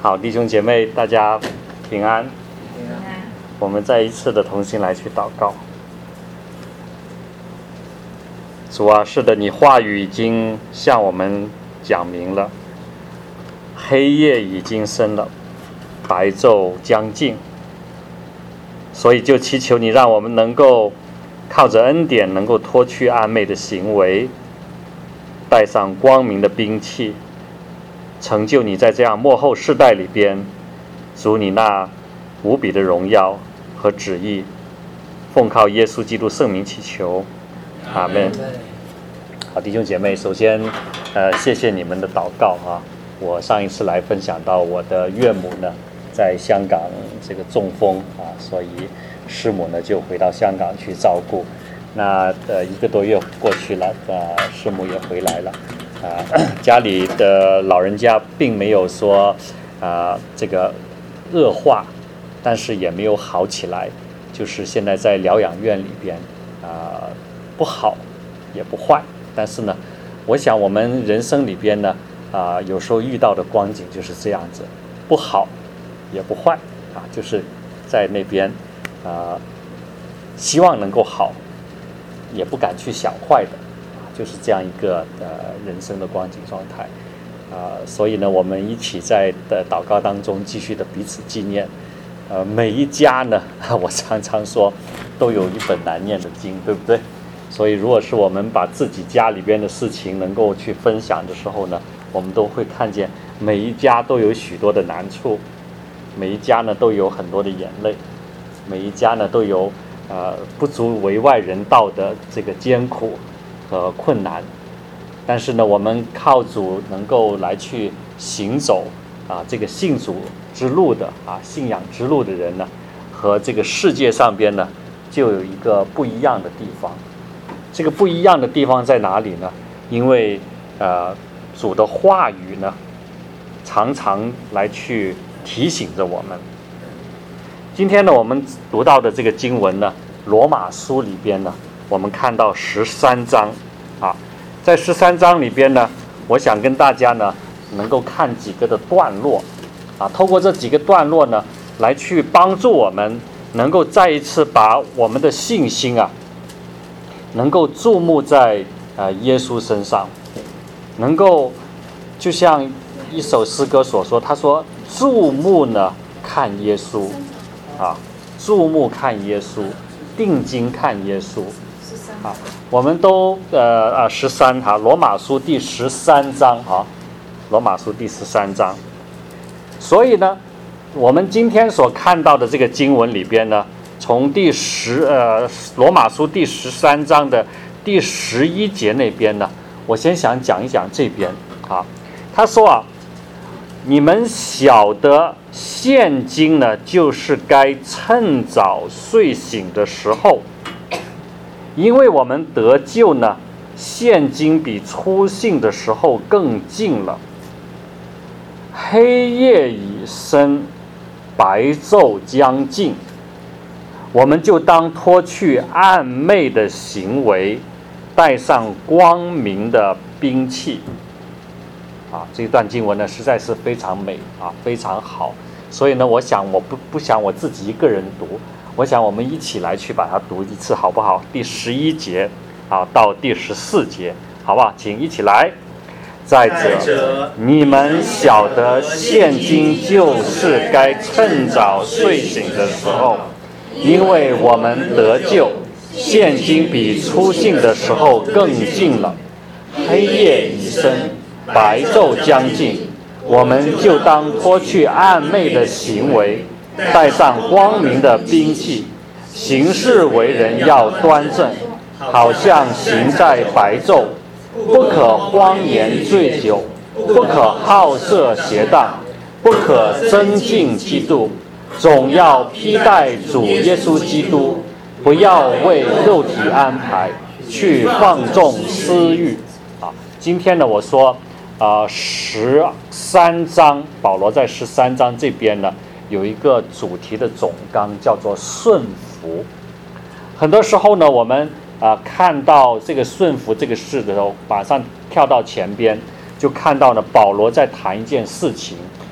好，弟兄姐妹，大家平安。 平安。 我们再一次的同心来去祷告。主啊，是的，你话语已经向我们讲明了，黑夜已经深了，白昼将近，所以就祈求你，让我们能够靠着恩典，能够脱去暗昧的行为，带上光明的兵器，成就你在这样末后世代里边，主你那无比的荣耀和旨意，奉靠耶稣基督圣名祈求，阿们。好，弟兄姐妹，首先谢谢你们的祷告啊。我上一次来分享到我的岳母呢在香港这个中风啊，所以师母呢就回到香港去照顾。那1个多月过去了，师母也回来了。家里的老人家并没有说这个恶化，但是也没有好起来，就是现在在疗养院里边不好也不坏。但是呢，我想我们人生里边呢有时候遇到的光景就是这样子，不好也不坏就是在那边希望能够好，也不敢去想坏的就是这样一个人生的光景状态所以呢，我们一起在祷告当中继续的彼此纪念。每一家呢，我常常说都有一本难念的经，对不对？所以如果是我们把自己家里边的事情能够去分享的时候呢，我们都会看见每一家都有许多的难处，每一家呢都有很多的眼泪，每一家呢都有不足为外人道的这个艰苦和困难。但是呢，我们靠主能够来去行走这个信主之路的信仰之路的人呢，和这个世界上边呢就有一个不一样的地方。这个不一样的地方在哪里呢？因为主的话语呢常常来去提醒着我们。今天呢，我们读到的这个经文呢，罗马书里边呢，我们看到13章在13章里边呢，我想跟大家呢能够看几个的段落透过这几个段落呢，来去帮助我们能够再一次把我们的信心能够注目在耶稣身上，能够就像一首诗歌所说，他说注目呢看耶稣注目看耶稣，定睛看耶稣我们都13罗马书第13章罗马书第13章。所以呢，我们今天所看到的这个经文里边呢，从罗马书第13章的第11节那边呢，我先想讲一讲这边他说你们晓得现今呢，就是该趁早睡醒的时候，因为我们得救呢，现今比初信的时候更近了。黑夜已深，白昼将近，我们就当脱去暗昧的行为，带上光明的兵器这段经文呢实在是非常美非常好。所以呢，我想我不想我自己一个人读，我想我们一起来去把它读一次，好不好？第11节到第14节，好不好？请一起来。再者，你们晓得现今就是该趁早睡醒的时候，因为我们得救，现今比初信的时候更近了。黑夜已深，白昼将近，我们就当脱去暗昧的行为，带上光明的兵器，行事为人要端正，好像行在白昼，不可荒言醉酒，不可好色邪荡，不可争竞嫉妒，总要披戴主耶稣基督，不要为肉体安排，去放纵私欲今天呢，我说13章，保罗在13章这边呢有一个主题的总纲，叫做顺服。很多时候呢，我们看到这个顺服这个事的时候，马上跳到前边，就看到呢保罗在谈一件事情，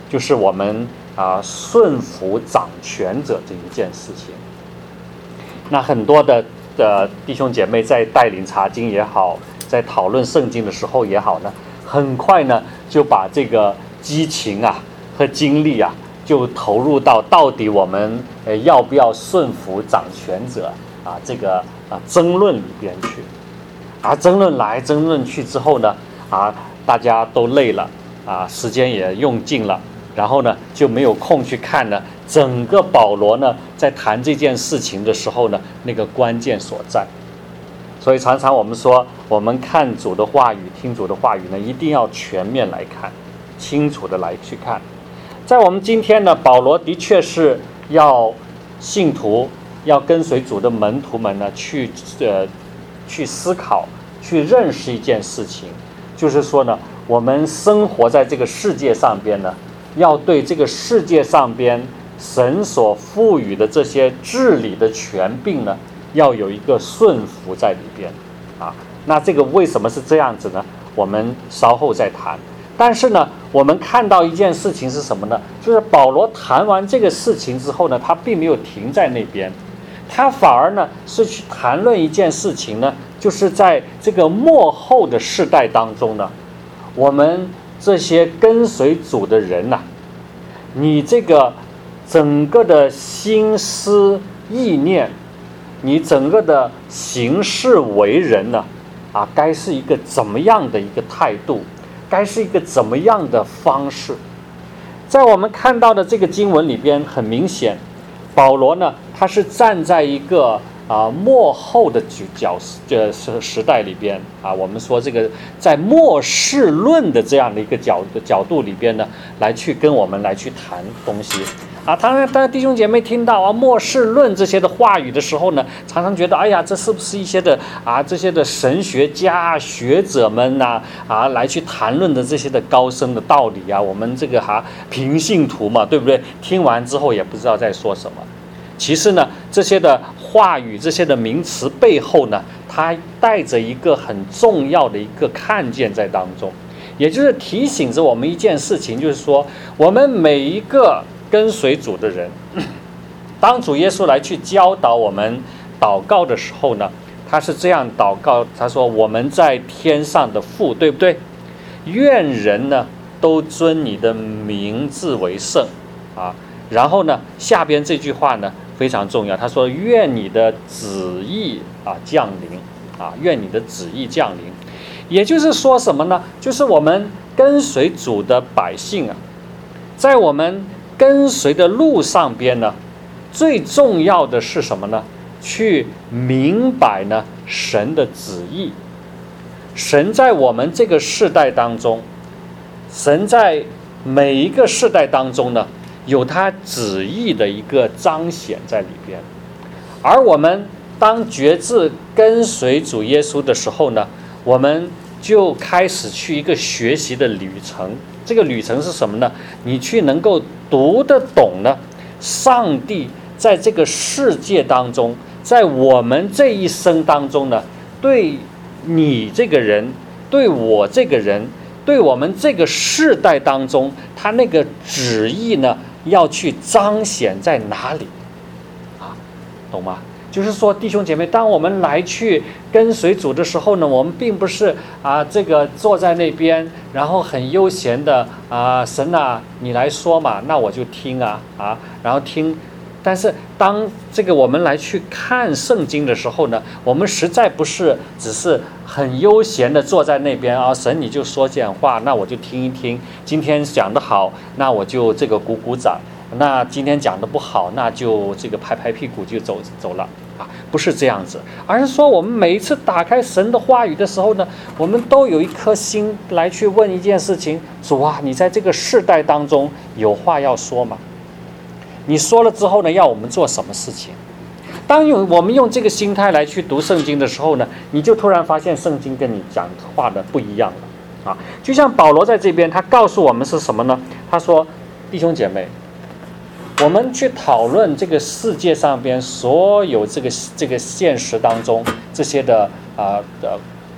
就是我们顺服掌权者这一件事情。那很多的弟兄姐妹在带领查经也好，在讨论圣经的时候也好呢，很快呢就把这个激情和精力就投入到底我们要不要顺服掌权者这个争论里边去。争论来争论去之后呢大家都累了时间也用尽了，然后呢就没有空去看呢整个保罗呢在谈这件事情的时候呢那个关键所在。所以常常我们说，我们看主的话语，听主的话语呢，一定要全面来看，清楚的来去看。在我们今天呢，保罗的确是要信徒要跟随主的门徒们呢去思考，去认识一件事情，就是说呢，我们生活在这个世界上边呢，要对这个世界上边神所赋予的这些治理的权柄呢，要有一个顺服在里边那这个为什么是这样子呢？我们稍后再谈。但是呢，我们看到一件事情是什么呢？就是保罗谈完这个事情之后呢，他并没有停在那边，他反而呢是去谈论一件事情呢，就是在这个末后的世代当中呢，我们这些跟随主的人你这个整个的心思意念，你整个的行事为人呢该是一个怎么样的一个态度，该是一个怎么样的方式。在我们看到的这个经文里边，很明显保罗呢他是站在一个末后的时代里边我们说这个在末世论的这样的一个角度里边呢，来去跟我们来去谈东西当然弟兄姐妹听到末世论这些的话语的时候呢，常常觉得哎呀，这是不是一些的这些的神学家学者们来去谈论的这些的高深的道理我们这个平信徒嘛，对不对？听完之后也不知道在说什么。其实呢，这些的话语，这些的名词背后呢，它带着一个很重要的一个看见在当中，也就是提醒着我们一件事情，就是说我们每一个跟随主的人，当主耶稣来去教导我们祷告的时候呢，他是这样祷告，他说我们在天上的父，对不对？愿人呢都尊你的名字为圣然后呢下边这句话呢非常重要，他说愿你的旨意降临愿你的旨意降临。也就是说什么呢？就是我们跟随主的百姓在我们跟随的路上边呢，最重要的是什么呢？去明白呢神的旨意。神在我们这个世代当中，神在每一个世代当中呢，有他旨意的一个彰显在里边。而我们当决志跟随主耶稣的时候呢，我们就开始去一个学习的旅程。这个旅程是什么呢？你去能够读得懂呢上帝在这个世界当中，在我们这一生当中呢，对你这个人，对我这个人，对我们这个世代当中，他那个旨意呢要去彰显在哪里懂吗？就是说弟兄姐妹，当我们来去跟随主的时候呢，我们并不是这个坐在那边，然后很悠闲的神你来说嘛，那我就听然后听。但是当这个我们来去看圣经的时候呢，我们实在不是只是很悠闲的坐在那边神你就说讲话，那我就听一听。今天讲得好，那我就这个鼓鼓掌；那今天讲得不好，那就这个拍拍屁股就走了不是这样子，而是说我们每一次打开神的话语的时候呢，我们都有一颗心来去问一件事情：主你在这个世代当中有话要说吗？你说了之后呢，要我们做什么事情？当我们用这个心态来去读圣经的时候呢，你就突然发现圣经跟你讲话的不一样了就像保罗在这边，他告诉我们是什么呢？他说：弟兄姐妹，我们去讨论这个世界上边所有这个现实当中这些的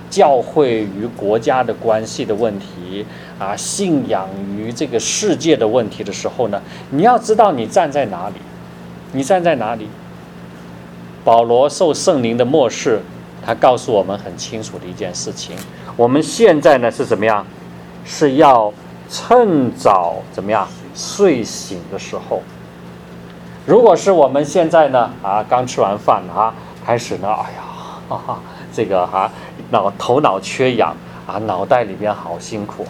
教会与国家的关系的问题啊，信仰与这个世界的问题的时候呢，你要知道你站在哪里，你站在哪里。保罗受圣灵的默示，他告诉我们很清楚的一件事情：我们现在呢是怎么样？是要趁早怎么样睡醒的时候。如果是我们现在呢刚吃完饭开始呢，哎呀，这个头脑缺氧脑袋里边好辛苦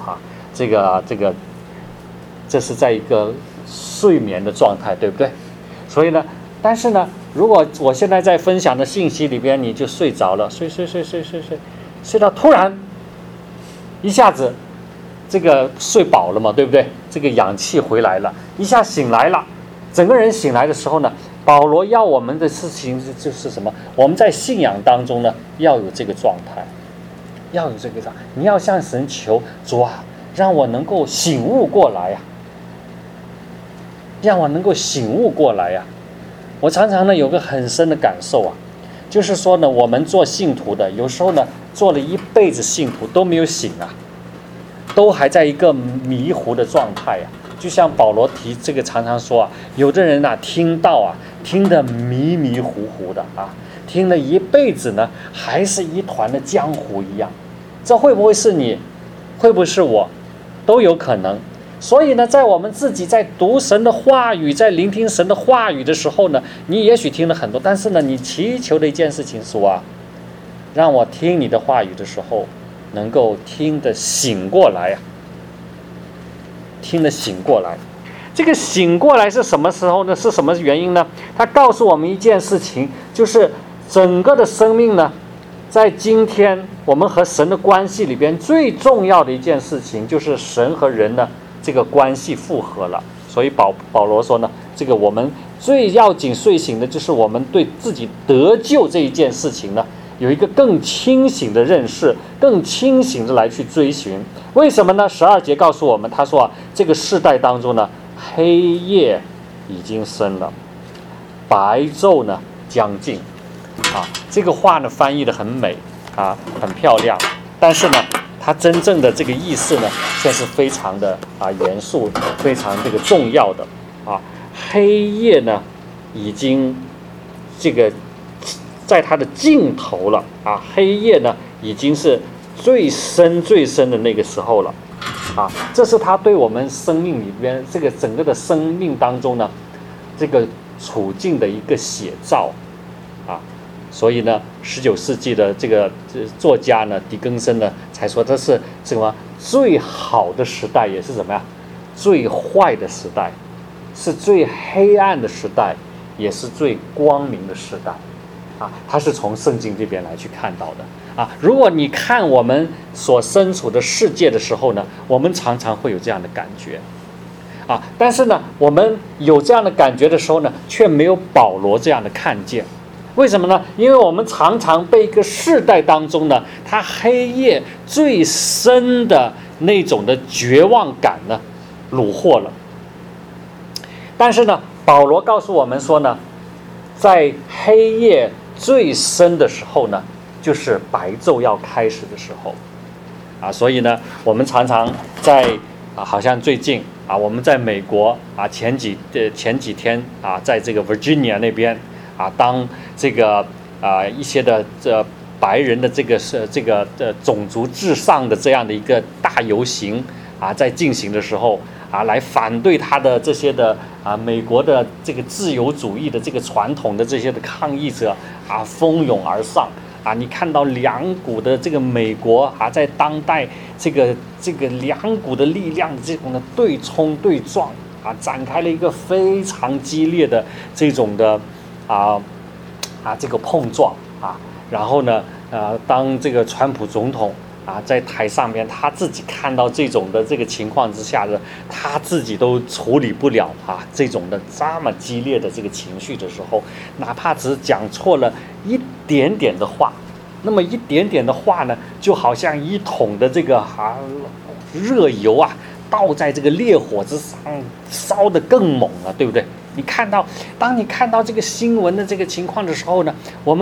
这是在一个睡眠的状态，对不对？所以呢，但是呢，如果我现在在分享的信息里边，你就睡着了，睡到突然一下子这个睡饱了嘛，对不对？这个氧气回来了，一下醒来了，整个人醒来的时候呢，保罗要我们的事情就是什么？我们在信仰当中呢，要有这个状态，要有这个状态。你要向神求，主啊，让我能够醒悟过来呀，让我能够醒悟过来呀。我常常呢有个很深的感受就是说呢，我们做信徒的，有时候呢做了一辈子信徒都没有醒都还在一个迷糊的状态就像保罗提这个常常说有的人听到听得迷迷糊糊的听了一辈子呢，还是一团的浆糊一样。这会不会是你？会不会是我？都有可能。所以呢，在我们自己在读神的话语，在聆听神的话语的时候呢，你也许听了很多，但是呢，你祈求的一件事情是让我听你的话语的时候，能够听得醒过来听得醒过来。这个醒过来是什么时候呢？是什么原因呢？他告诉我们一件事情，就是整个的生命呢，在今天我们和神的关系里边，最重要的一件事情就是神和人呢这个关系复合了。所以保罗说呢，这个我们最要紧睡醒的就是我们对自己得救这一件事情呢，有一个更清醒的认识，更清醒的来去追寻。为什么呢？12节告诉我们，他说这个世代当中呢，黑夜已经深了，白昼呢将近这个话呢翻译的很美很漂亮，但是呢它真正的这个意思呢却是非常的严肃，非常这个重要的黑夜呢已经这个在它的尽头了黑夜呢已经是最深最深的那个时候了这是他对我们生命里边这个整个的生命当中呢这个处境的一个写照所以呢19世纪的这个作家呢狄更森呢才说这是什么最好的时代，也是什么呀最坏的时代，是最黑暗的时代，也是最光明的时代他是从圣经这边来去看到的如果你看我们所身处的世界的时候呢，我们常常会有这样的感觉但是呢我们有这样的感觉的时候呢，却没有保罗这样的看见。为什么呢？因为我们常常被一个世代当中呢，它黑夜最深的那种的绝望感呢虏获了。但是呢保罗告诉我们说呢，在黑夜最深的时候呢，就是白昼要开始的时候所以呢我们常常在好像最近我们在美国前几天在这个 Virginia 那边当这个一些的白人的这个种族至上的这样的一个大游行在进行的时候来反对他的这些的美国的这个自由主义的这个传统的这些的抗议者蜂拥而上你看到两股的这个美国在当代这个两股的力量的这种的对冲对撞展开了一个非常激烈的这种的这个碰撞然后呢当这个川普总统在台上面他自己看到这种的这个情况之下的，他自己都处理不了这种的这么激烈的这个情绪的时候，哪怕只讲错了一点点的话，那么一点点的话呢，就好像一桶的这个热油倒在这个烈火之上，烧得更猛了，对不对？当你看到这个新闻的这个情况的时候呢，我们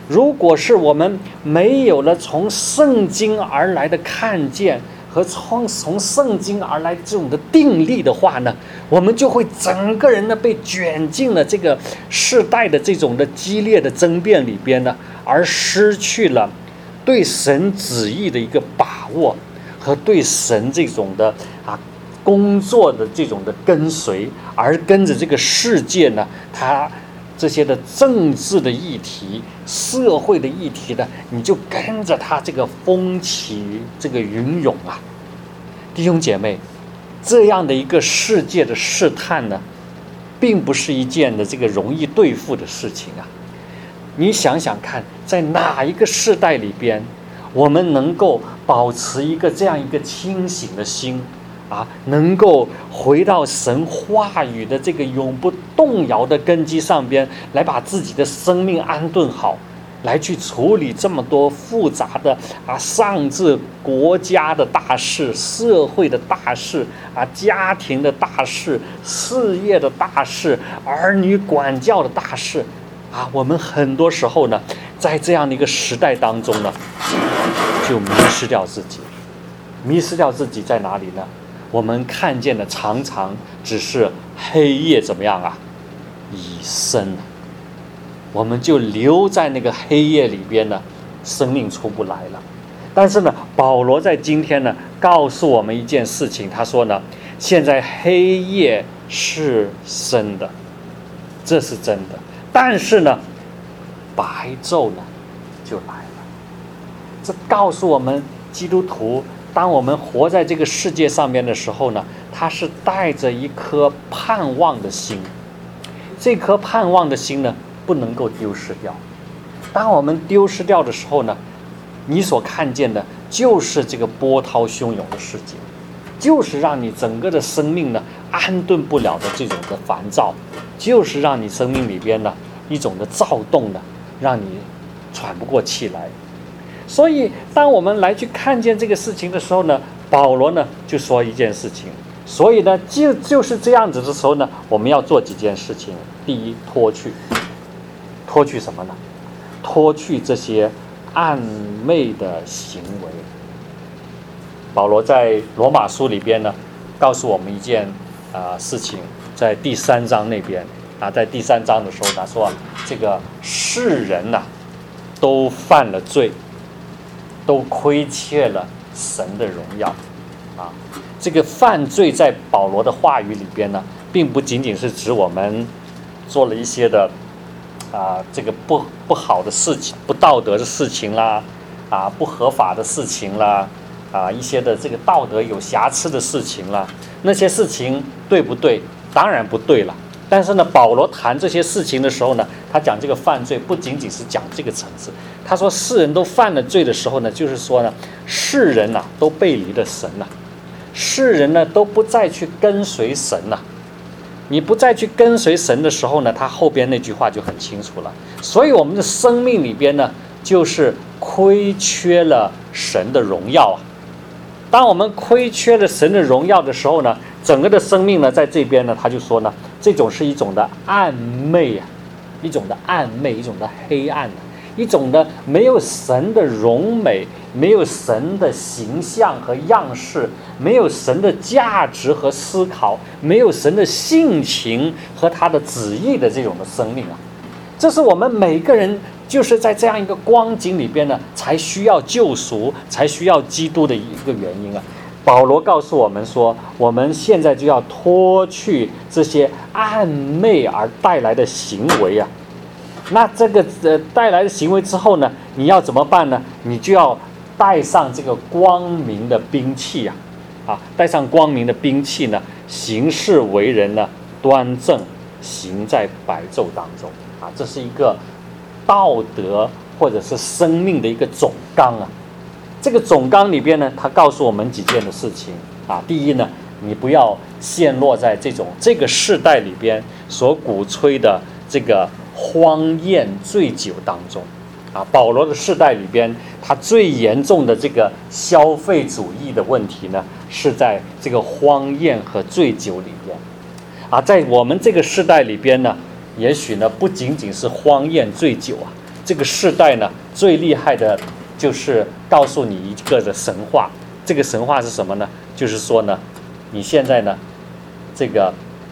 如果是我们没有了从圣经而来的看见和从圣经而来这种的定力的话呢，我们就会整个人呢被卷进了这个世代的这种的激烈的争辩里边呢，而失去了对神旨意的一个把握和对神这种的工作的这种的跟随，而跟着这个世界呢，它这些的政治的议题、社会的议题呢，你就跟着它这个风起这个云涌啊。弟兄姐妹，这样的一个世界的试探呢，并不是一件的这个容易对付的事情啊。你想想看，在哪一个世代里边，我们能够保持一个这样一个清醒的心能够回到神话语的这个永不动摇的根基上边，来把自己的生命安顿好，来去处理这么多复杂的上至国家的大事、社会的大事家庭的大事、事业的大事、儿女管教的大事我们很多时候呢，在这样的一个时代当中呢，就迷失掉自己。迷失掉自己在哪里呢？我们看见的常常只是黑夜怎么样已深，我们就留在那个黑夜里边呢，生命出不来了。但是呢，保罗在今天呢，告诉我们一件事情，他说呢，现在黑夜是深的，这是真的，但是呢，白昼呢就来了。这告诉我们基督徒，当我们活在这个世界上面的时候呢，他是带着一颗盼望的心，这颗盼望的心呢，不能够丢失掉。当我们丢失掉的时候呢，你所看见的就是这个波涛汹涌的世界，就是让你整个的生命呢安顿不了的这种的烦躁，就是让你生命里边呢一种的躁动呢，让你喘不过气来。所以当我们来去看见这个事情的时候呢，保罗呢就说一件事情，所以呢就是这样子的时候呢，我们要做几件事情。第一，脱去什么呢？脱去这些暧昧的行为。保罗在罗马书里边呢，告诉我们一件事情，在第3章那边在第3章的时候他说这个世人都犯了罪，都亏缺了神的荣耀这个犯罪在保罗的话语里边呢，并不仅仅是指我们做了一些的这个不好的事情、不道德的事情啦不合法的事情啦一些的这个道德有瑕疵的事情啦，那些事情对不对？当然不对了。但是呢，保罗谈这些事情的时候呢，他讲这个犯罪不仅仅是讲这个层次。他说世人都犯了罪的时候呢，就是说呢，世人都背离了神世人呢都不再去跟随神你不再去跟随神的时候呢，他后边那句话就很清楚了。所以我们的生命里边呢，就是亏缺了神的荣耀当我们亏缺了神的荣耀的时候呢，整个的生命呢，在这边呢，他就说呢，这种是一种的暗昧一种的暗昧，一种的黑暗一种的没有神的荣美，没有神的形象和样式，没有神的价值和思考，没有神的性情和他的旨意的这种的生命这是我们每个人就是在这样一个光景里边呢，才需要救赎，才需要基督的一个原因保罗告诉我们说，我们现在就要脱去这些暗昧而带来的行为那这个带来的行为之后呢，你要怎么办呢？你就要带上这个光明的兵器带上光明的兵器呢，行事为人呢端正，行在白昼当中这是一个道德或者是生命的一个总纲这个总纲里边呢，他告诉我们几件的事情第一呢，你不要陷落在这个世代里边所鼓吹的这个荒宴醉酒当中保罗的世代里边，他最严重的这个消费主义的问题呢，是在这个荒宴和醉酒里边在我们这个世代里边呢，也许呢不仅仅是荒宴醉酒这个世代呢，最厉害的就是告诉你一个的神话。这个神话是什么呢？就是说呢，你现在呢，这个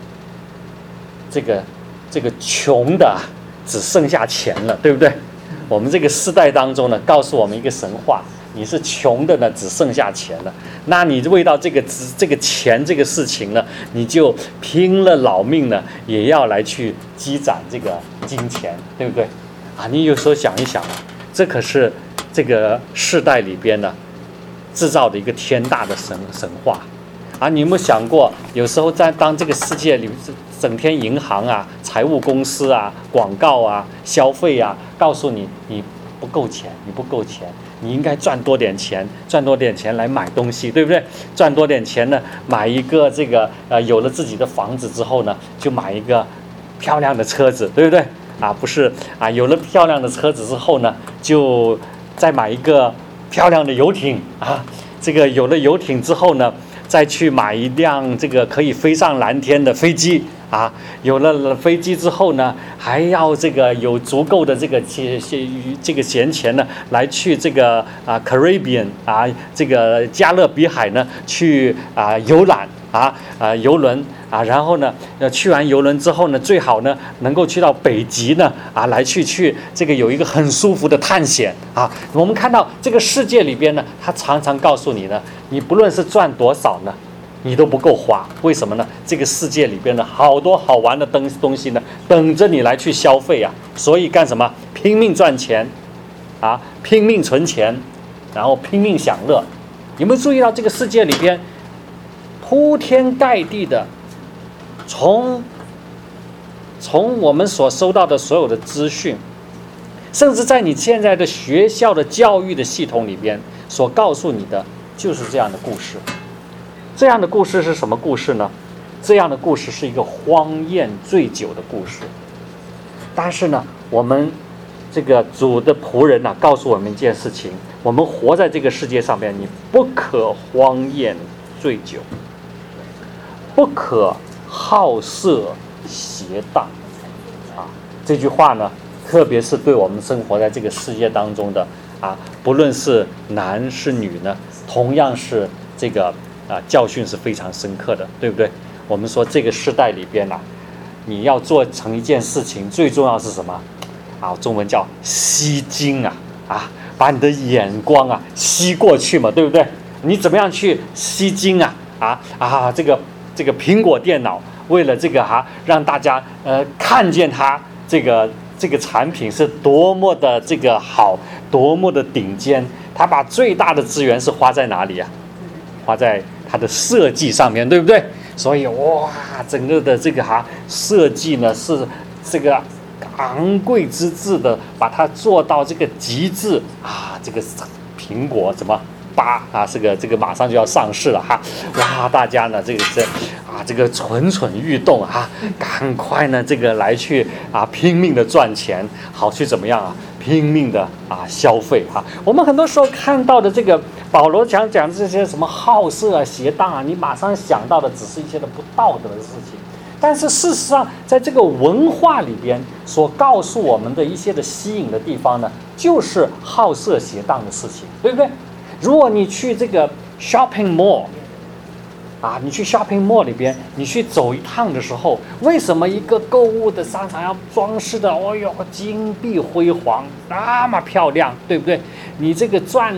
穷的只剩下钱了，对不对？我们这个世代当中呢，告诉我们一个神话，你是穷的呢，只剩下钱了。那你为到这个钱这个事情呢，你就拼了老命呢，也要来去积攒这个金钱，对不对？啊，你有时候想一想啊，这可是这个世代里边呢制造的一个天大的神话啊！你有没有想过，有时候当这个世界里整天银行啊、财务公司啊、广告啊、消费啊，告诉你不够钱，你应该赚多点钱来买东西，对不对？赚多点钱呢，买一个这个有了自己的房子之后呢，就买一个漂亮的车子，对不对？啊，不是啊，有了漂亮的车子之后呢，就再买一个漂亮的游艇啊。这个有了游艇之后呢，再去买一辆这个可以飞上蓝天的飞机啊。有了飞机之后呢，还要这个有足够的这个闲钱呢，来去这个Caribbean 啊，这个加勒比海呢去游览游轮啊，然后呢去完游轮之后呢，最好呢能够去到北极呢来去这个有一个很舒服的探险啊。我们看到这个世界里边呢，它常常告诉你呢，你不论是赚多少呢，你都不够花。为什么呢？这个世界里边的好多好玩的东西呢，等着你来去消费啊。所以干什么？拼命赚钱啊，拼命存钱，然后拼命享乐。有没有注意到这个世界里边铺天盖地的，从我们所收到的所有的资讯，甚至在你现在的学校的教育的系统里边所告诉你的，就是这样的故事。这样的故事是什么故事呢？这样的故事是一个荒宴醉酒的故事。但是呢，我们这个主的仆人呢，告诉我们一件事情：我们活在这个世界上面，你不可荒宴醉酒，不可好色邪荡啊。这句话呢，特别是对我们生活在这个世界当中的不论是男是女呢，同样是这个教训是非常深刻的，对不对？我们说这个时代里边你要做成一件事情，最重要是什么中文叫吸睛把你的眼光吸过去嘛，对不对？你怎么样去吸睛这个苹果电脑为了这个让大家看见它这个产品是多么的这个好，多么的顶尖，它把最大的资源是花在哪里花在它的设计上面，对不对？所以整个的这个设计呢，是这个昂贵之至的，把它做到这个极致这个苹果怎么这个马上就要上市了大家呢这个蠢欲动赶快呢这个来去拼命的赚钱，好去怎么样拼命的消费我们很多时候看到的这个保罗讲这些什么好色邪荡你马上想到的只是一些的不道德的事情。但是事实上，在这个文化里边所告诉我们的一些的吸引的地方呢，就是好色邪荡的事情，对不对？如果你去这个 shopping mall 你去 shopping mall 里边，你去走一趟的时候，为什么一个购物的商场要装饰的金碧辉煌，那么漂亮，对不对？你这个赚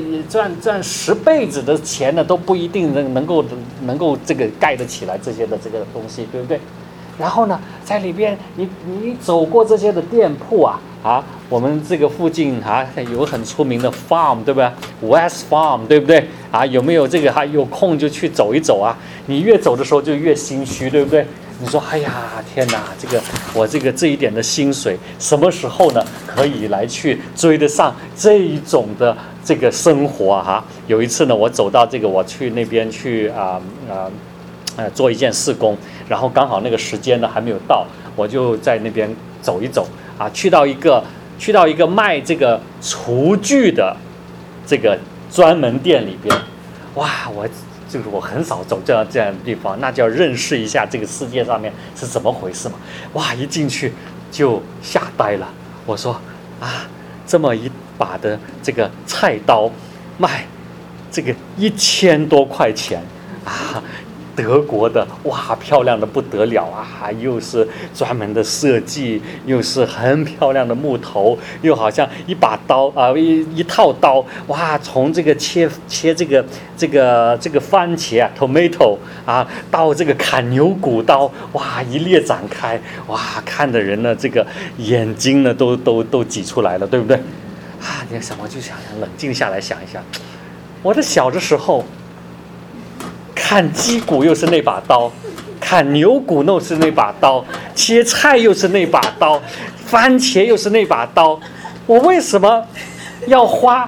10辈子的钱呢，都不一定能够这个盖得起来这些的这个东西，对不对？然后呢，在里边你走过这些的店铺我们这个附近有很出名的 farm， 对不对 ？West Farm， 对不对？有没有这个有空就去走一走你越走的时候就越心虚，对不对？你说哎呀天哪，我这一点的薪水什么时候呢可以来去追得上这一种的这个生活有一次呢，我走到我去那边去做一件事工，然后刚好那个时间呢还没有到，我就在那边走一走去到一个卖这个厨具的这个专门店里边，我很少走这样的地方，那就要认识一下这个世界上面是怎么回事嘛。一进去就吓呆了。我说啊，这么一把的这个菜刀卖这个1000多块钱啊，德国的，哇，漂亮的不得了啊！又是专门的设计，又是很漂亮的木头，又好像一把刀啊，一套刀，哇，从这个切这个番茄啊 ，tomato 啊，到这个砍牛骨刀，哇，一列展开，哇，看的人呢，这个眼睛呢都挤出来了，对不对？啊，你什么就想冷静下来想一想，我的小的时候。砍鸡骨又是那把刀，砍牛骨又是那把刀，切菜又是那把刀，番茄又是那把刀，我为什么要花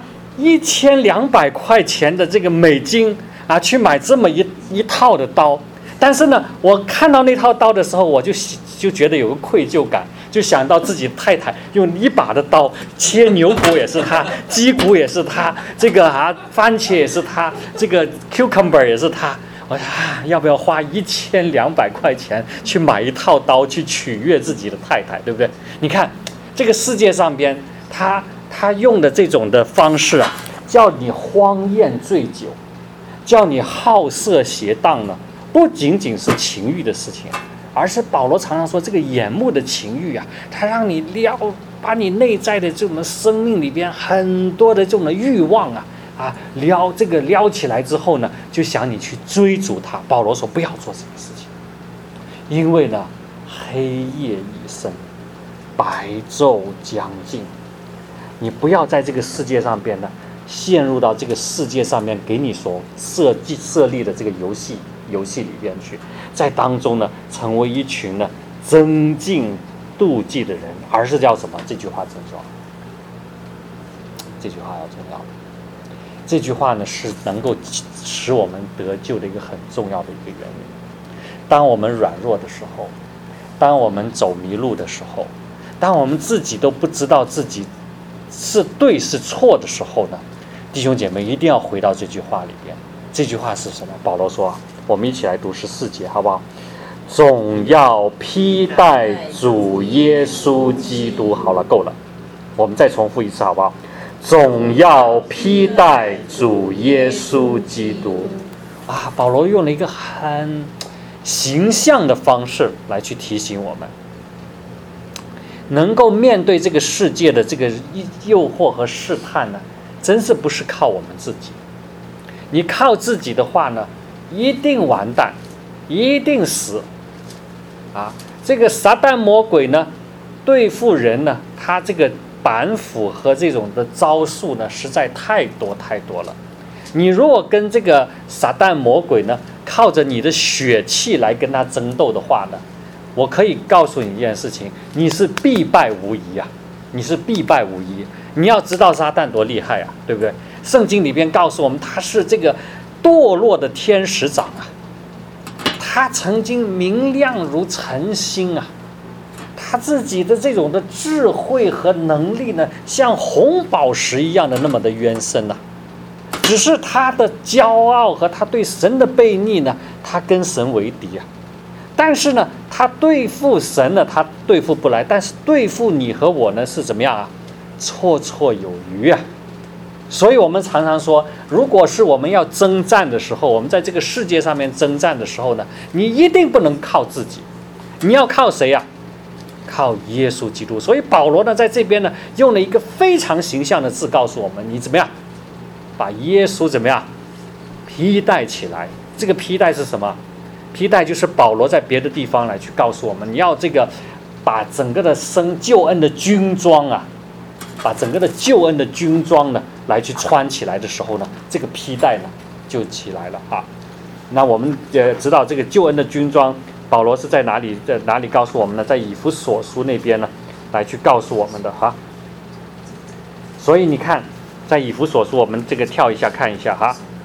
1200块钱的这个美金啊去买这么一套的刀？但是呢，我看到那套刀的时候，我就觉得有个愧疚感，就想到自己太太用一把的刀切牛骨也是她，鸡骨也是她，这个番茄也是她，这个 cucumber 也是她。我说要不要花1200块钱去买一套刀去取悦自己的太太，对不对？你看这个世界上边，他用的这种的方式啊，叫你荒宴醉酒，叫你好色邪荡呢，不仅仅是情欲的事情，而是保罗常常说这个眼目的情欲啊，它让你把你内在的这种生命里边很多的这种的欲望撩起来之后呢，就想你去追逐它。保罗说不要做这个事情，因为呢，黑夜已深，白昼将近。你不要在这个世界上边呢，陷入到这个世界上面给你所设立的这个游戏里边去，在当中呢，成为一群呢增进妒忌的人，而是叫什么？这句话重要，这句话要重要。这句话呢，是能够使我们得救的一个很重要的一个原因。当我们软弱的时候，当我们走迷路的时候，当我们自己都不知道自己是对是错的时候呢，弟兄姐妹一定要回到这句话里边。这句话是什么？保罗说，我们一起来读14节好不好？总要披戴主耶稣基督。好了，够了，我们再重复一次好不好？总要披戴主耶稣基督。保罗用了一个很形象的方式来去提醒我们，能够面对这个世界的这个诱惑和试探呢，真是不是靠我们自己。你靠自己的话呢，一定完蛋，一定死这个撒旦魔鬼呢，对付人呢，他这个板斧和这种的招数呢，实在太多太多了。你如果跟这个撒旦魔鬼呢，靠着你的血气来跟他争斗的话呢，我可以告诉你一件事情，你是必败无疑啊！你是必败无疑。你要知道撒旦多厉害啊，对不对？圣经里边告诉我们，他是这个堕落的天使长啊，他曾经明亮如晨星啊。他自己的这种的智慧和能力呢，像红宝石一样的那么的渊深只是他的骄傲和他对神的悖逆呢，他跟神为敌啊。但是呢，他对付神呢，他对付不来，但是对付你和我呢，是怎么样绰绰有余啊。所以我们常常说，如果是我们要征战的时候，我们在这个世界上面征战的时候呢，你一定不能靠自己，你要靠谁呀？靠耶稣基督。所以保罗呢，在这边呢，用了一个非常形象的字告诉我们，你怎么样把耶稣怎么样披戴起来。这个披戴是什么？披戴就是保罗在别的地方来去告诉我们，你要这个把整个的救恩的军装把整个的救恩的军装呢来去穿起来的时候呢，这个披戴呢就起来了那我们知道这个救恩的军装，保罗是在哪里告诉我们呢？在以弗所书那边呢来去告诉我们的所以你看，在以弗所书，我们这个跳一下看一下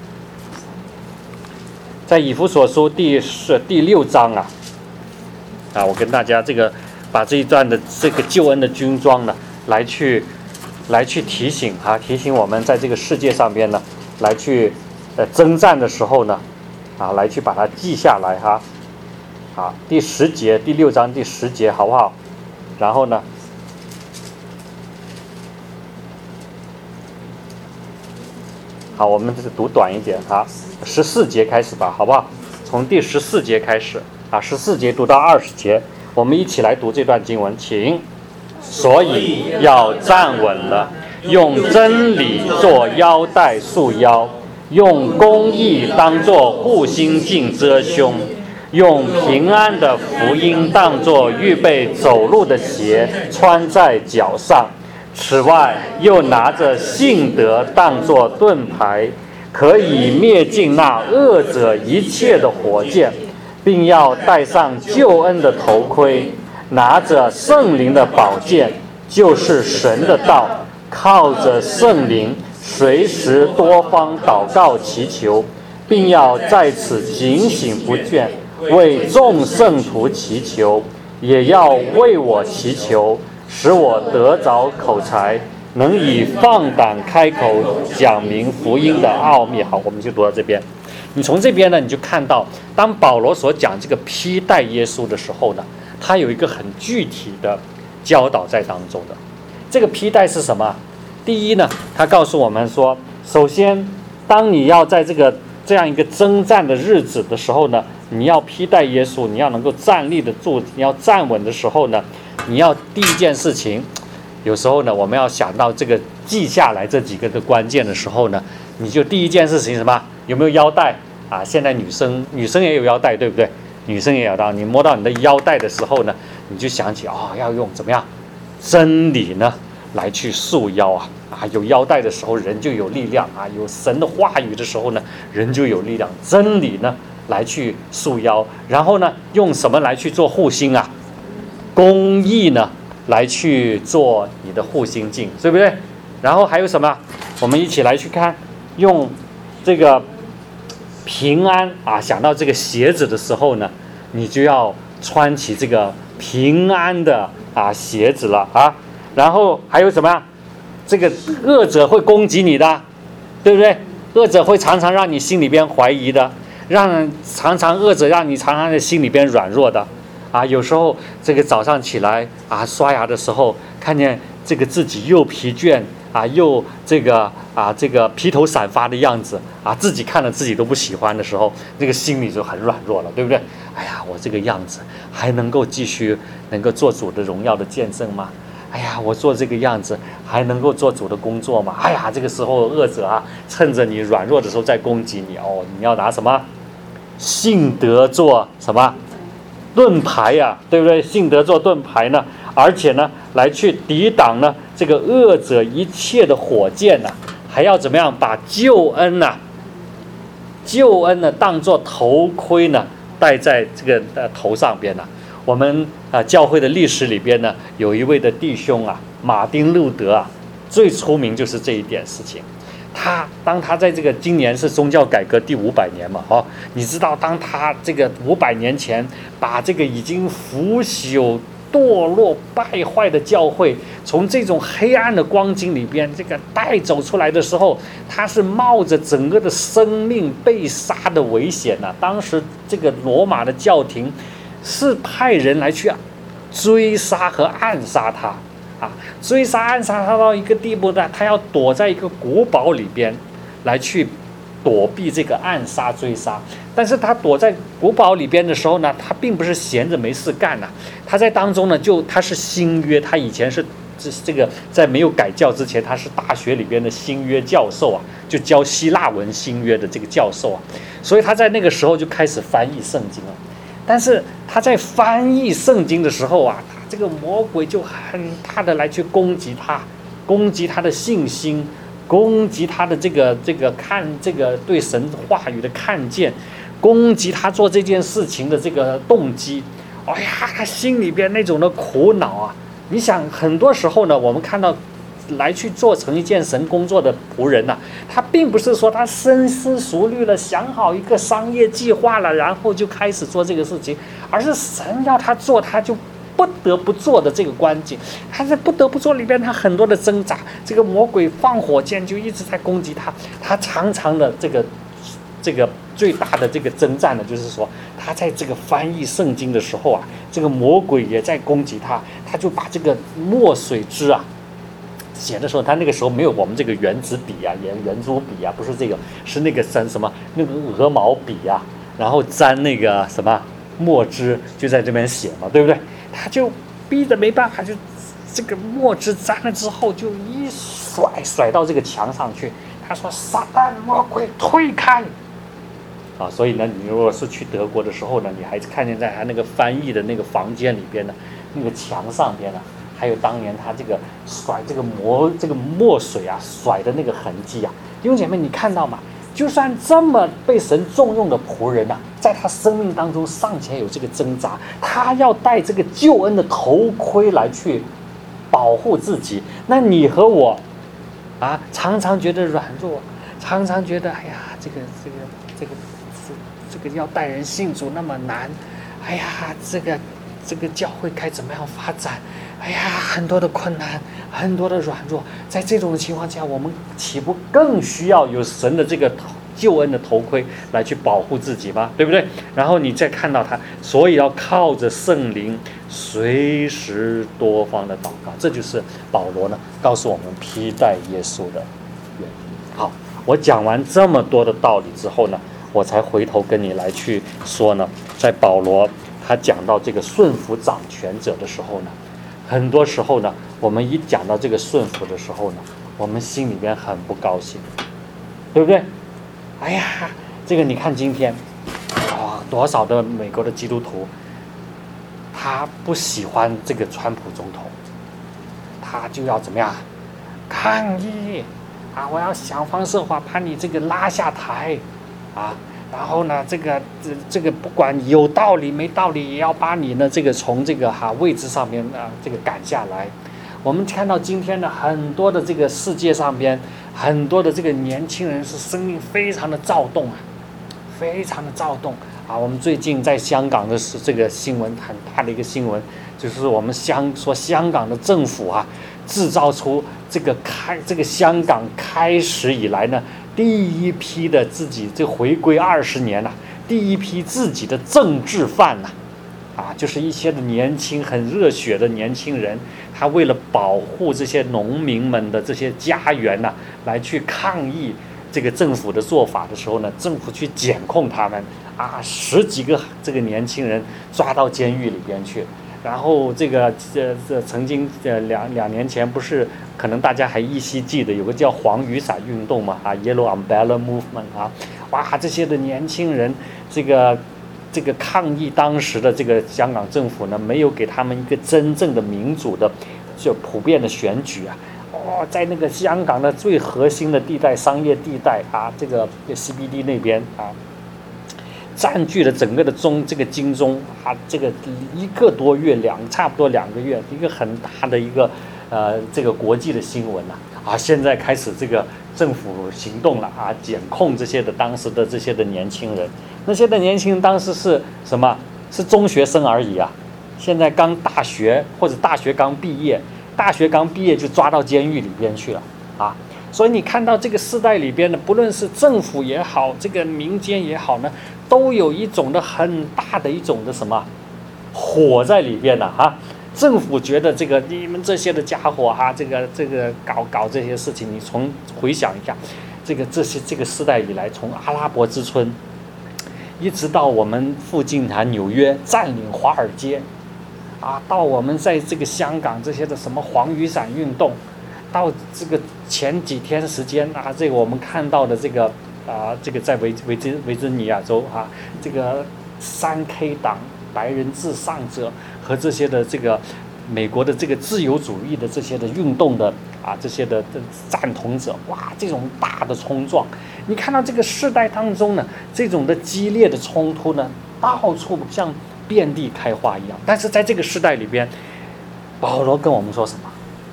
在以弗所书第6章我跟大家这个把这一段的这个救恩的军装呢来去提醒我们在这个世界上边呢来去征战的时候呢来去把它记下来第10节，第6章第10节好不好？然后呢好，我们读短一点哈，14节开始吧，好不好？从第14节开始啊，14节读到20节，我们一起来读这段经文，请。所以要站稳了，用真理做腰带束腰，用公义当作护心镜遮胸，用平安的福音当作预备走路的鞋穿在脚上。此外，又拿着信德当作盾牌，可以灭尽那恶者一切的火箭，并要戴上救恩的头盔，拿着圣灵的宝剑，就是神的道，靠着圣灵随时多方祷告祈求，并要在此警醒不倦，为众圣徒祈求，也要为我祈求，使我得着口才，能以放胆开口讲明福音的奥秘。好，我们就读到这边。你从这边呢，你就看到，当保罗所讲这个披戴耶稣的时候呢，他有一个很具体的教导在当中的。这个披戴是什么？第一呢，他告诉我们说，首先，当你要在这样一个征战的日子的时候呢，你要披戴耶稣，你要能够站立得住，你要站稳的时候呢，你要第一件事情，有时候呢，我们要想到这个记下来这几个的关键的时候呢，你就第一件事情什么？有没有腰带啊？现在女生也有腰带，对不对？女生也有到，你摸到你的腰带的时候呢，你就想起要用怎么样真理呢来去束腰啊！有腰带的时候人就有力量啊，有神的话语的时候呢，人就有力量。真理呢来去束腰，然后呢用什么来去做护心啊？公义呢来去做你的护心镜，对不对？然后还有什么？我们一起来去看，用这个平安啊，想到这个鞋子的时候呢，你就要穿起这个平安的鞋子了啊。然后还有什么？这个恶者会攻击你的，对不对？恶者会常常让你心里边怀疑的，恶者让你常常在心里边软弱的啊。有时候这个早上起来啊，刷牙的时候看见这个自己又疲倦啊，又这个披头散发的样子啊，自己看了自己都不喜欢的时候，那个心里就很软弱了，对不对？哎呀，我这个样子还能够继续能够做主的荣耀的见证吗？哎呀，我做这个样子还能够做主的工作吗？哎呀，这个时候恶者啊，趁着你软弱的时候再攻击你哦，你要拿什么？信德做什么？盾牌呀，对不对？信德做盾牌呢，而且呢，来去抵挡呢这个恶者一切的火箭呢，还要怎么样把救恩呢当作头盔呢戴在这个头上边呢？我们教会的历史里边呢，有一位的弟兄啊，马丁路德啊，最出名就是这一点事情。当他在这个今年是宗教改革第500年嘛，你知道，当他这个500年前把这个已经腐朽、堕落、败坏的教会，从这种黑暗的光景里边这个带走出来的时候，他是冒着整个的生命被杀的危险呐。当时这个罗马的教廷是派人来去追杀和暗杀他追杀暗杀他到一个地步呢，他要躲在一个古堡里边来去躲避这个暗杀追杀。但是他躲在古堡里边的时候呢，他并不是闲着没事干他在当中呢，他是新约，他以前是这个在没有改教之前，他是大学里边的新约教授就教希腊文新约的这个教授所以他在那个时候就开始翻译圣经了。但是他在翻译圣经的时候他这个魔鬼就很大的来去攻击他的信心，攻击他的这个看这个对神话语的看见，攻击他做这件事情的这个动机。哎呀，他心里边那种的苦恼你想，很多时候呢，我们看到来去做成一件神工作的仆人他并不是说他深思熟虑了，想好一个商业计划了，然后就开始做这个事情，而是神要他做，他就不得不做的这个关键。他在不得不做里边，他很多的挣扎，这个魔鬼放火箭就一直在攻击他常常的这个最大的这个征战呢，就是说他在这个翻译圣经的时候这个魔鬼也在攻击他就把这个墨水汁写的时候，他那个时候没有我们这个圆珠笔啊，圆珠笔啊，不是这个，是那个沾什么那个鹅毛笔啊，然后沾那个什么墨汁，就在这边写嘛，对不对？他就逼得没办法，就这个墨汁沾了之后，就一甩到这个墙上去。他说：“撒旦魔鬼退开！”啊，所以呢，你如果是去德国的时候呢，你还看见在他那个翻译的那个房间里边呢，那个墙上边呢，还有当年他这个甩这个墨水啊甩的那个痕迹啊。弟兄姐妹，你看到吗？就算这么被神重用的仆人啊，在他生命当中尚且有这个挣扎，他要戴这个救恩的头盔来去保护自己。那你和我啊，常常觉得软弱，常常觉得哎呀，这个要带人信主那么难，哎呀，这个教会该怎么样发展？哎呀，很多的困难，很多的软弱，在这种情况下，我们岂不更需要有神的这个救恩的头盔来去保护自己吗？对不对？然后你再看到他，所以要靠着圣灵，随时多方的祷告，这就是保罗呢告诉我们披戴耶稣的原因。好，我讲完这么多的道理之后呢，我才回头跟你来去说呢，在保罗他讲到这个顺服掌权者的时候呢，很多时候呢，我们一讲到这个顺服的时候呢，我们心里边很不高兴，对不对？哎呀，这个你看今天多少的美国的基督徒，他不喜欢这个川普总统，他就要怎么样抗议啊！我要想方设法把你这个拉下台啊！然后呢，这个不管有道理没道理，也要把你呢这个从这个位置上面这个赶下来。我们看到今天的很多的这个世界上边，很多的这个年轻人是生命非常的躁动啊，非常的躁动啊。我们最近在香港的是这个新闻，很大的一个新闻，就是我们香港的政府啊，制造出这个香港开始以来呢，第一批的自己这回归20年了，第一批自己的政治犯呐，就是一些的年轻很热血的年轻人，他为了保护这些农民们的这些家园呐，来去抗议这个政府的做法的时候呢，政府去检控他们10几个这个年轻人抓到监狱里边去。然后这曾经两年前不是可能大家还依稀记得有个叫黄雨伞运动嘛，Yellow Umbrella Movement 这些的年轻人这个抗议当时的这个香港政府呢，没有给他们一个真正的民主的就普遍的选举在那个香港的最核心的地带商业地带这个 CBD 那边占据了整个的这个金钟这个1个多月差不多2个月，一个很大的一个这个国际的新闻现在开始这个政府行动了检控这些的当时的这些的年轻人，那些的年轻人当时是什么？是中学生而已现在刚大学或者大学刚毕业就抓到监狱里边去了所以你看到这个世代里边呢，不论是政府也好，这个民间也好呢，都有一种的很大的一种的什么火在里边政府觉得这个你们这些的家伙这个搞这些事情，你回想一下，这个世代以来，从阿拉伯之春，一直到我们附近纽约占领华尔街到我们在这个香港这些的什么黄雨伞运动，到这个前几天时间这个我们看到的这个在维珍尼亚州这个3K 党白人至上者和这些的这个美国的这个自由主义的这些的运动的这些的赞同者，这种大的冲撞，你看到这个世代当中呢，这种的激烈的冲突呢，到处像遍地开花一样。但是在这个世代里边，保罗跟我们说什么？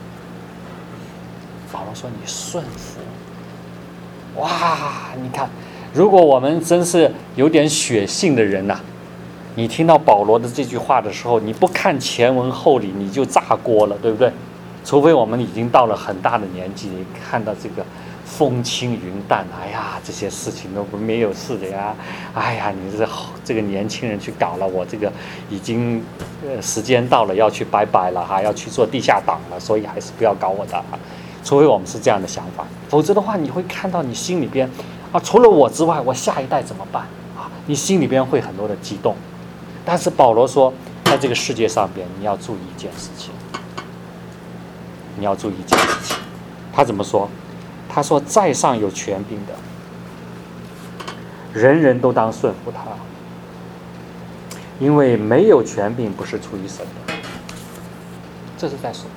保罗说：“你顺服。”你看，如果我们真是有点血性的人你听到保罗的这句话的时候，你不看前文后理，你就炸锅了，对不对？除非我们已经到了很大的年纪，你看到这个风轻云淡，这些事情都没有事的呀，你这个年轻人去搞了，我这个已经时间到了要去拜拜了要去做地下党了，所以还是不要搞我的除非我们是这样的想法，否则的话，你会看到你心里边除了我之外，我下一代怎么办你心里边会很多的激动。但是保罗说，在这个世界上边，你要注意一件事情，你要注意一件事情。他怎么说？他说，在上有权柄的，人人都当顺服他，因为没有权柄不是出于神的。这是在说，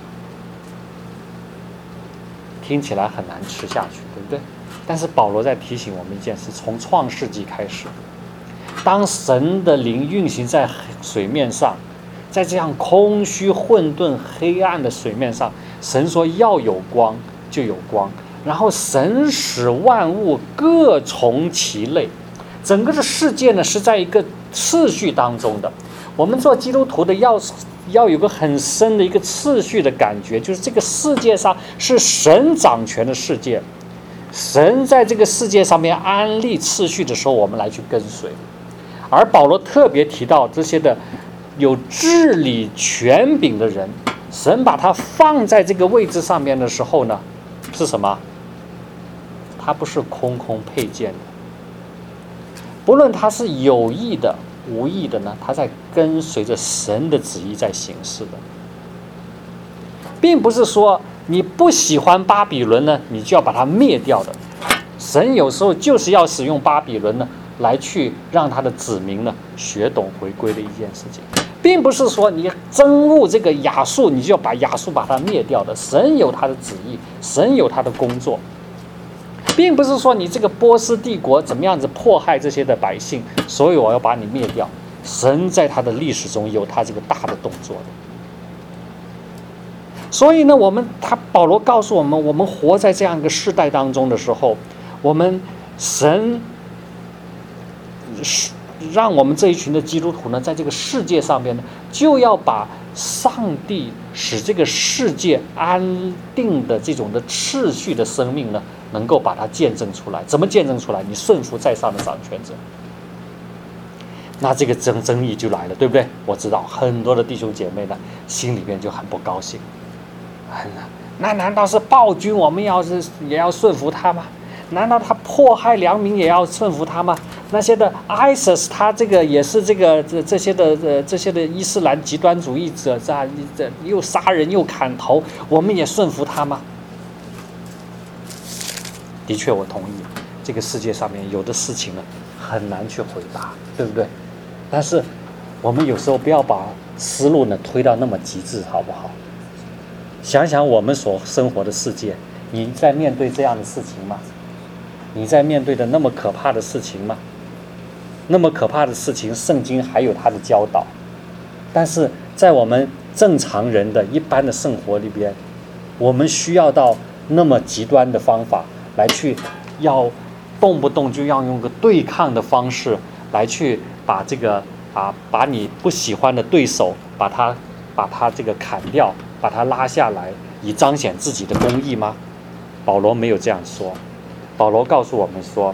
听起来很难吃下去，对不对？但是保罗在提醒我们一件事：从创世纪开始，当神的灵运行在水面上，在这样空虚混沌黑暗的水面上，神说要有光就有光，然后神使万物各从其类。整个的世界呢是在一个次序当中的。我们做基督徒的要有个很深的一个次序的感觉，就是这个世界上是神掌权的世界，神在这个世界上面安立次序的时候，我们来去跟随。而保罗特别提到这些的有治理权柄的人，神把他放在这个位置上面的时候呢，是什么？他不是空空配件的，不论他是有意的无意的呢，他在跟随着神的旨意在行事的，并不是说你不喜欢巴比伦呢，你就要把它灭掉的。神有时候就是要使用巴比伦呢，来去让他的子民呢学懂回归的一件事情，并不是说你憎恶这个亚述，你就要把亚述把它灭掉的。神有他的旨意，神有他的工作，并不是说你这个波斯帝国怎么样子迫害这些的百姓，所以我要把你灭掉。神在他的历史中有他这个大的动作的。所以呢，保罗告诉我们，我们活在这样一个世代当中的时候，神让我们这一群的基督徒呢，在这个世界上面呢，就要把上帝使这个世界安定的这种的秩序的生命呢，能够把它见证出来。怎么见证出来？你顺服在上的掌权者。那这个争议就来了，对不对？我知道很多的弟兄姐妹呢，心里面就很不高兴。那难道是暴君我们也要顺服他吗？难道他迫害良民也要顺服他吗？那些的 ISIS 他这个也是这些的伊斯兰极端主义者，又杀人又砍头，我们也顺服他吗？的确，我同意，这个世界上面有的事情呢很难去回答，对不对？但是我们有时候不要把思路呢推到那么极致，好不好？想想我们所生活的世界，你在面对这样的事情吗？你在面对的那么可怕的事情吗？那么可怕的事情，圣经还有它的教导。但是在我们正常人的一般的生活里边，我们需要到那么极端的方法来去，要动不动就要用个对抗的方式来去把这个把你不喜欢的对手把他这个砍掉，把他拉下来，以彰显自己的公义吗？保罗没有这样说。保罗告诉我们说，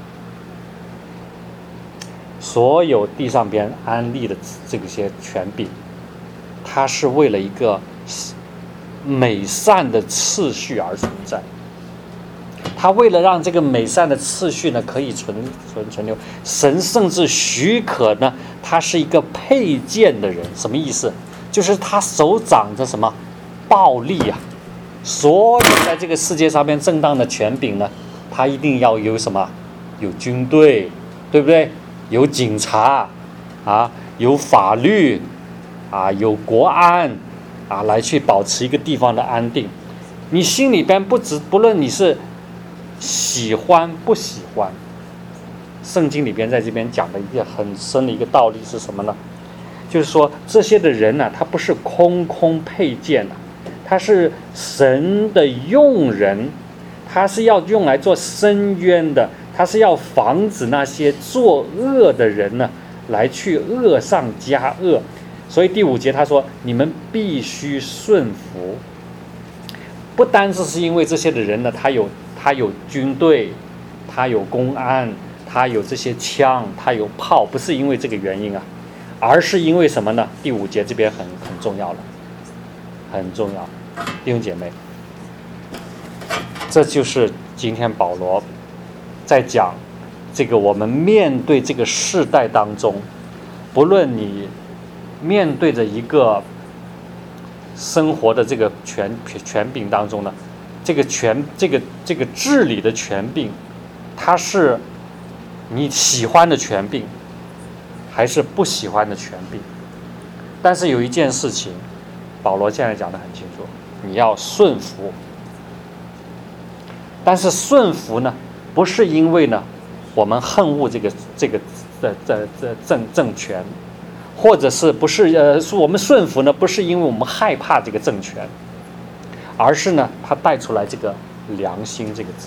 所有地上边安立的这些权柄，它是为了一个美善的次序而存在。他为了让这个美善的次序呢可以存留，神甚至许可呢，他是一个配件的人。什么意思？就是他手掌着什么暴力啊！所有在这个世界上面正当的权柄呢，他一定要有什么？有军队，对不对？有警察有法律有国安来去保持一个地方的安定。你心里边不论你是喜欢不喜欢，圣经里边在这边讲的一个很深的一个道理是什么呢？就是说这些的人呢，他不是空配件他是神的用人，他是要用来做伸冤的，他是要防止那些作恶的人呢来去恶上加恶。所以第5节他说，你们必须顺服。不单是因为这些的人呢，他有军队，他有公安，他有这些枪，他有炮，不是因为这个原因而是因为什么呢？第5节这边很重要了，很重要。弟兄姐妹， 这就是今天保罗在讲这个，我们面对这个世代当中，不论你面对着一个生活的这个权柄当中呢，这个治理的权柄，它是你喜欢的权柄，还是不喜欢的权柄？但是有一件事情，保罗现在讲得很清楚，你要顺服。但是顺服呢，不是因为呢，我们恨恶这个政权，或者是不是是我们顺服呢，不是因为我们害怕这个政权，而是呢，它带出来这个良心这个字。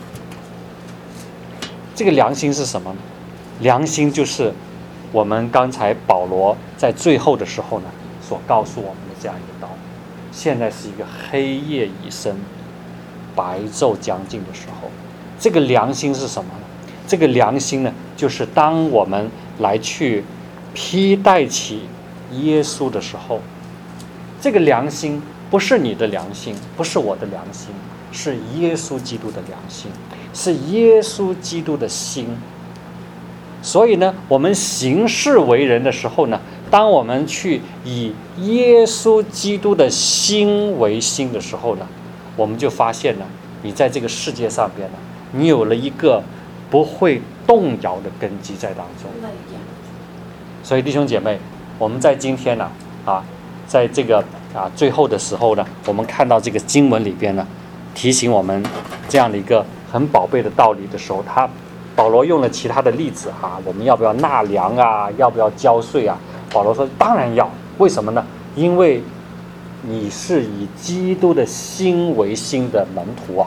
这个良心是什么呢？良心就是我们刚才保罗在最后的时候呢，所告诉我们的这样一个道理。现在是一个黑夜已深，白昼将近的时候，这个良心是什么呢？这个良心呢，就是当我们来去披戴起耶稣的时候，这个良心不是你的良心，不是我的良心，是耶稣基督的良心，是耶稣基督的心。所以呢，我们行事为人的时候呢，当我们去以耶稣基督的心为心的时候呢，我们就发现呢，你在这个世界上边呢，你有了一个不会动摇的根基在当中。所以弟兄姐妹，我们在今天呢，在这个最后的时候呢，我们看到这个经文里边呢，提醒我们这样的一个很宝贝的道理的时候，保罗用了其他的例子我们要不要纳粮要不要交税保罗说当然要。为什么呢？因为你是以基督的心为心的门徒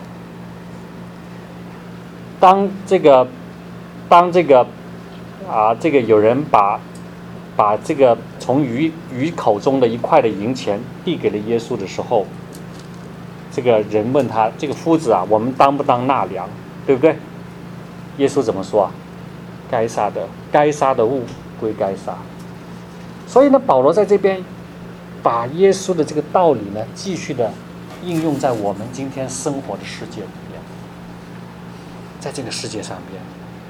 当这个有人把这个从鱼口中的一块的银钱递给了耶稣的时候，这个人问他，这个夫子我们当不当纳粮，对不对？耶稣怎么说该杀的物归该杀。所以呢，保罗在这边把耶稣的这个道理呢，继续的应用在我们今天生活的世界里面。在这个世界上边，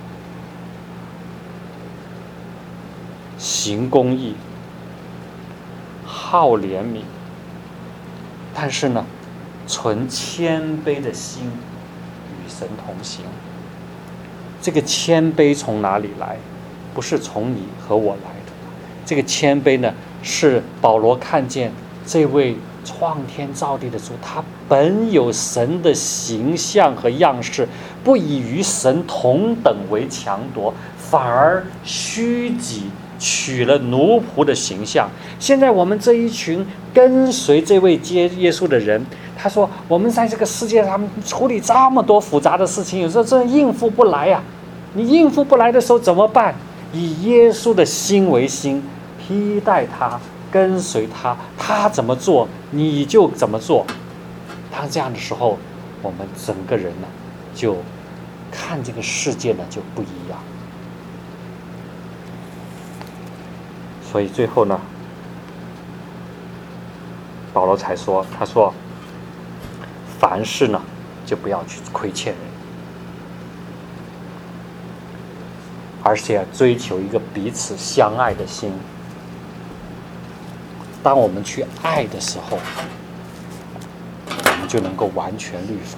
行公义，好怜悯，但是呢，存谦卑的心，与神同行。这个谦卑从哪里来？不是从你和我来的。这个谦卑呢，是保罗看见这位创天造地的主，他本有神的形象和样式，不以与神同等为强夺，反而虚己，取了奴仆的形象。现在我们这一群跟随这位耶稣的人，他说我们在这个世界上处理这么多复杂的事情，有时候真应付不来你应付不来的时候怎么办？以耶稣的心为心，披戴他，跟随他，他怎么做你就怎么做。当这样的时候，我们整个人呢，就看这个世界呢就不一样。所以最后呢，保罗才说，他说凡事呢就不要去亏欠人，而且要追求一个彼此相爱的心。当我们去爱的时候，我们就能够完全律法。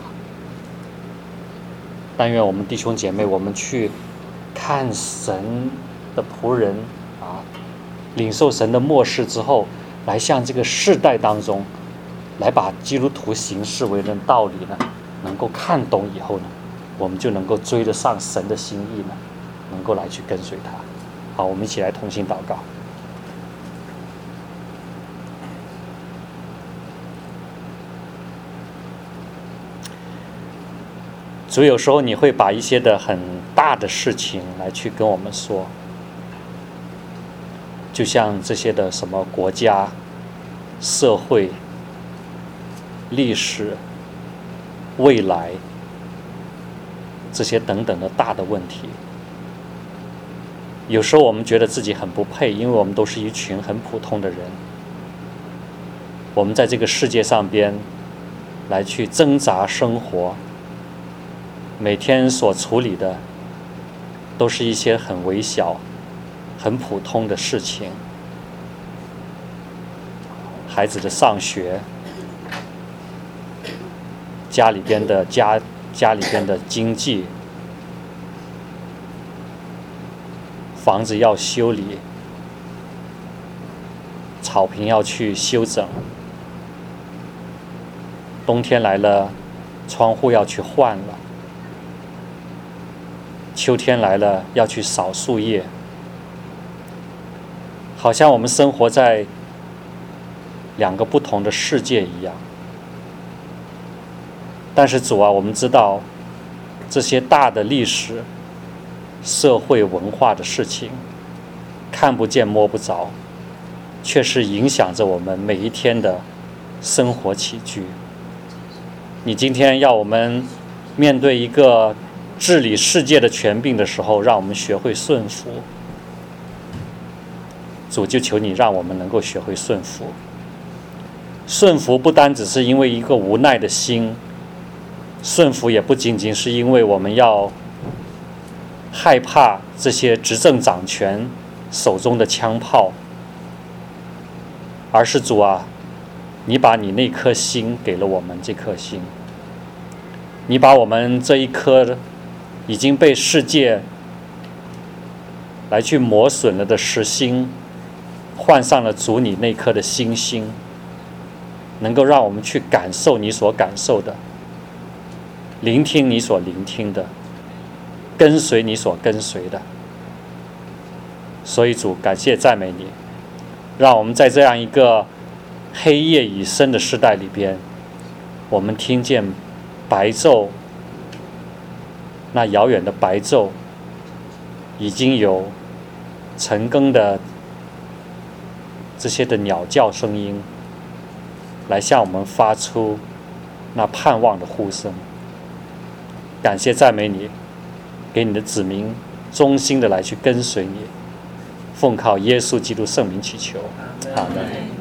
但愿我们弟兄姐妹，我们去看神的仆人领受神的默示之后，来向这个世代当中，来把基督徒行事为人道理呢，能够看懂以后呢，我们就能够追得上神的心意呢，能够来去跟随他。好，我们一起来同心祷告。主，有时候你会把一些的很大的事情来去跟我们说，就像这些的什么国家、社会、历史、未来这些等等的大的问题。有时候我们觉得自己很不配，因为我们都是一群很普通的人，我们在这个世界上边来去挣扎生活， 每天所处理的都是一些很微小、很普通的事情，孩子的上学，家里边的经济，房子要修理，草坪要去修整，冬天来了，窗户要去换了，秋天来了要去扫树叶，好像我们生活在两个不同的世界一样。但是主啊，我们知道这些大的历史、社会文化的事情，看不见摸不着，却是影响着我们每一天的生活起居。你今天要我们面对一个治理世界的权柄的时候，让我们学会顺服。主，就求你让我们能够学会顺服。顺服不单只是因为一个无奈的心，顺服也不仅仅是因为我们要害怕这些执政掌权手中的枪炮，而是主啊，你把你那颗心给了我们这颗心，你把我们这一颗已经被世界来去磨损了的实心，换上了主你那颗的新心，能够让我们去感受你所感受的，聆听你所聆听的，跟随你所跟随的。所以主，感谢赞美你，让我们在这样一个黑夜已深的时代里边，我们听见白昼，那遥远的白昼已经有晨更的这些的鸟叫声音来向我们发出那盼望的呼声。感谢赞美你，给你的子民忠心的来去跟随你，奉靠耶稣基督圣名祈求，阿们。